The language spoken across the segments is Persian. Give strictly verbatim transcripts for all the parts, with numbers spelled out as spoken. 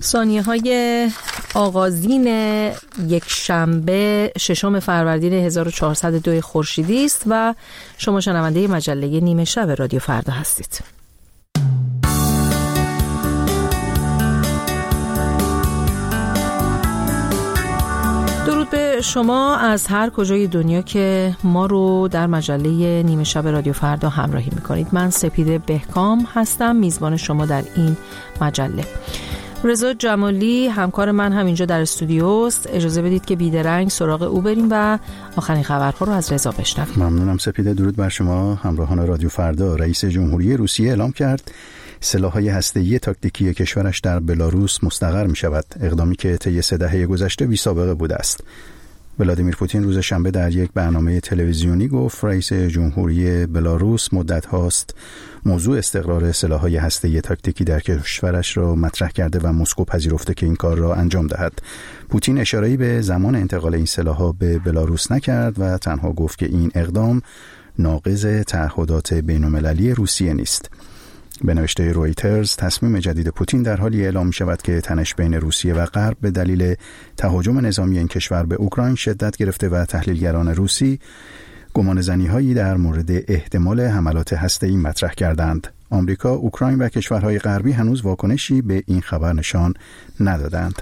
ثانیه های آغازین یک شنبه ششم فروردین هزار و چهارصد و دو خورشیدی است و شما شنونده مجله نیمه شب رادیو فردا هستید. درود به شما از هر کجای دنیا که ما رو در مجله نیمه شب رادیو فردا همراهی میکنید. من سپیده بهکام هستم، میزبان شما در این مجله. رضا جمالی همکار من هم اینجا در استودیوست. اجازه بدید که بیدرنگ سراغ او بریم و آخرین خبرها رو از رضا بشنویم. ممنونم سپیده. درود بر شما همراهان رادیو فردا. رئیس جمهوری روسیه اعلام کرد سلاح‌های هسته‌ای تاکتیکی کشورش در بلاروس مستقر می‌شود، اقدامی که طی سه دهه گذشته بی‌سابقه بوده است. ولادیمیر پوتین روز شنبه در یک برنامه تلویزیونی گفت رئیس جمهوری بلاروس مدت هاست موضوع استقرار سلاح‌های هسته‌ای تاکتیکی در کشورش را مطرح کرده و مسکو پذیرفته که این کار را انجام دهد. پوتین اشاره‌ای به زمان انتقال این سلاح‌ها به بلاروس نکرد و تنها گفت که این اقدام ناقض تعهدات بین‌المللی روسیه نیست. به نوشته رویترز، تصمیم جدید پوتین در حالی اعلام می شود که تنش بین روسیه و غرب به دلیل تهاجم نظامی این کشور به اوکراین شدت گرفته و تحلیلگران روسی گمانه‌زنی هایی در مورد احتمال حملات هسته‌ای مطرح کردند. آمریکا، اوکراین و کشورهای غربی هنوز واکنشی به این خبر نشان ندادند.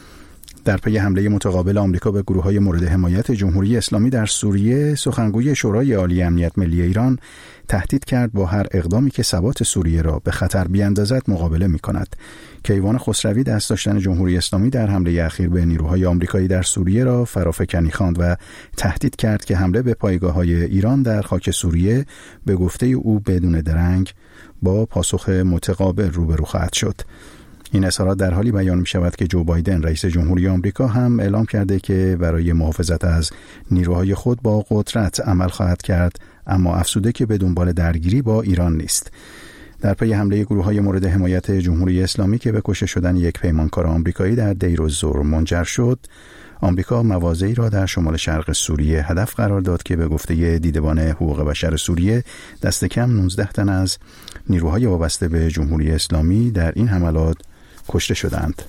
در پی حمله متقابل آمریکا به گروه‌های مورد حمایت جمهوری اسلامی در سوریه، سخنگوی شورای عالی امنیت ملی ایران تهدید کرد با هر اقدامی که ثبات سوریه را به خطر بیاندازد مقابله می‌کند. کیوان خسروی دست داشتن جمهوری اسلامی در حمله اخیر به نیروهای آمریکایی در سوریه را فرافکنی خواند و تهدید کرد که حمله به پایگاه‌های ایران در خاک سوریه به گفته او بدون درنگ با پاسخ متقابل روبرو خواهد شد. این اظهارات در حالی بیان می شود که جو بایدن رئیس جمهوری آمریکا هم اعلام کرده که برای محافظت از نیروهای خود با قدرت عمل خواهد کرد، اما افزوده که به دنبال درگیری با ایران نیست. در پی حمله گروه‌های مورد حمایت جمهوری اسلامی که به کشته شدن یک پیمانکار آمریکایی در دیر الزور منجر شد، آمریکا مواضعی را در شمال شرق سوریه هدف قرار داد که به گفته دیدبان حقوق بشر سوریه دست کم نوزده تن از نیروهای وابسته به جمهوری اسلامی در این حملات کشته شدند.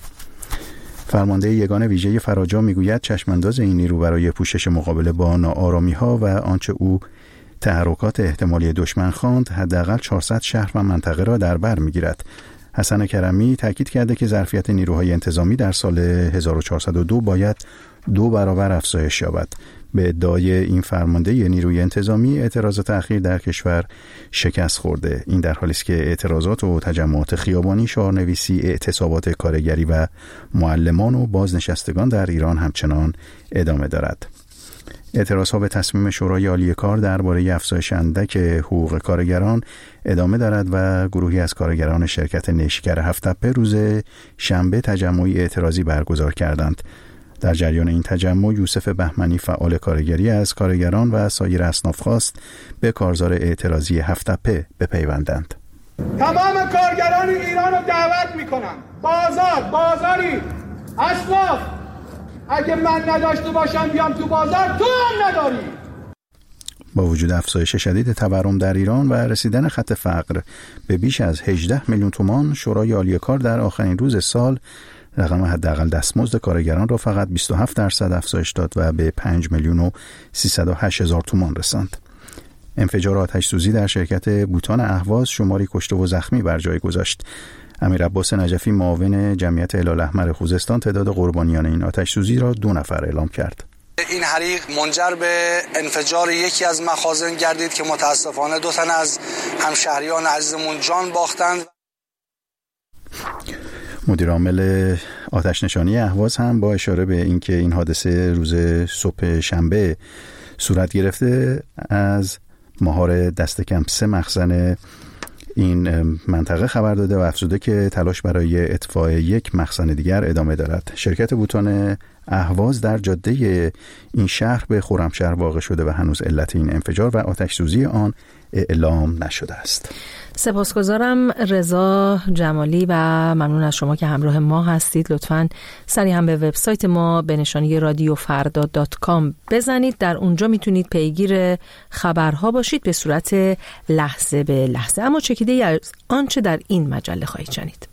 فرمانده یگان ویژه فراجا میگوید چشمانداز این نیرو برای پوشش مقابله با ناآرامی‌ها و آنچه او تحرکات احتمالی دشمن خواند حداقل چهارصد شهر و منطقه را در بر میگیرد. حسن کرمی تاکید کرده که ظرفیت نیروهای انتظامی در سال هزار و چهارصد و دو باید دو برابر افزایش یابد. به ادعای این فرمانده نیروی انتظامی، اعتراضات اخیر در کشور شکست خورده. این در حالی است که اعتراضات و تجمعات خیابانی، شعارنویسی، اعتصابات کارگری و معلمان و بازنشستگان در ایران همچنان ادامه دارد. اعتراضها به تصمیم شورای عالی کار درباره افزایش اندک حقوق کارگران ادامه دارد و گروهی از کارگران شرکت نیشکر هفت‌تپه روز شنبه تجمعی اعتراضی برگزار کردند. در جریان این تجمع یوسف بهمنی فعال کارگری از کارگران و سایر اصناف خواست به کارزار اعتراضی هفت‌تپه بپیوندند. تمام کارگران ایران رو دعوت میکنم، بازار بازاری اصناف اگه من نداشته باشم بیام تو بازار، تو هم نداری. با وجود افزایش شدید تورم در ایران و رسیدن خط فقر به بیش از هجده میلیون تومان، شورای عالی کار در آخرین روز سال رقم حداقل دستمزد کارگران را فقط بیست و هفت درصد افزایش داد و به پنج میلیون و سیصد و هشت هزار تومان رساند. انفجار آتش سوزی در شرکت بوتان اهواز شماری کشته و زخمی بر جای گذاشت. امیر عباس نجفی معاون جمعیت هلال احمر خوزستان تعداد قربانیان این آتش سوزی را دو نفر اعلام کرد. این حریق منجر به انفجار یکی از مخازن گردید که متاسفانه دو تن از همشهریان عزیزمون جان باختند. مدیر عامل آتش نشانی اهواز هم با اشاره به اینکه این حادثه روز صبح شنبه صورت گرفته، از مهار دست کم سه مخزن این منطقه خبر داده و افزوده که تلاش برای اطفاء یک مخزن دیگر ادامه دارد. شرکت بوتان اهواز در جاده این شهر به خرمشهر واقع شده و هنوز علت این انفجار و آتش سوزی آن اعلام نشده است. سپاسگزارم رضا جمالی و ممنون از شما که همراه ما هستید. لطفاً سری هم به وبسایت ما به نشانی رادیو فردا دات کام بزنید. در اونجا میتونید پیگیر خبرها باشید به صورت لحظه به لحظه، اما چکیده از آنچه در این مجله خواهید شنید.